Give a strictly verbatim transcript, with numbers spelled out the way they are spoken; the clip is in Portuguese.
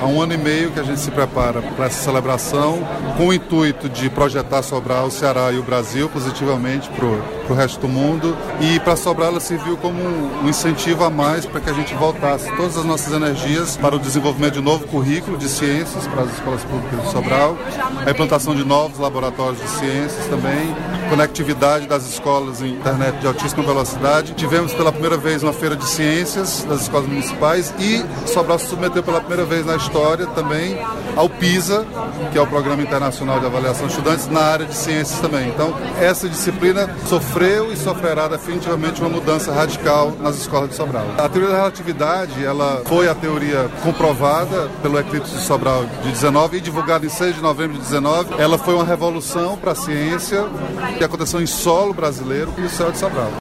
há um ano e meio que a gente se prepara para essa celebração com o intuito de projetar Sobral, o Ceará e o Brasil positivamente para o resto do mundo. E para Sobral ela serviu como um, um incentivo a mais para que a gente voltasse todas as nossas energias para o desenvolvimento de um novo currículo de ciências para as escolas públicas de Sobral, a implantação de novos laboratórios de ciências também, conectividade das escolas em internet de altíssima velocidade. Tivemos pela primeira vez uma feira de ciências das escolas municipais e Sobral se submeteu pela primeira vez na história também ao PISA, que é o Programa Internacional de Avaliação de Estudantes, na área de ciências também. Então, essa disciplina sofreu e sofrerá definitivamente uma mudança radical nas escolas de Sobral. A teoria da relatividade, ela foi a teoria comprovada pelo eclipse de Sobral de dezenove e divulgada em seis de novembro de dezenove. Ela foi uma revolução para a ciência que aconteceu em solo brasileiro e no céu de Sobral.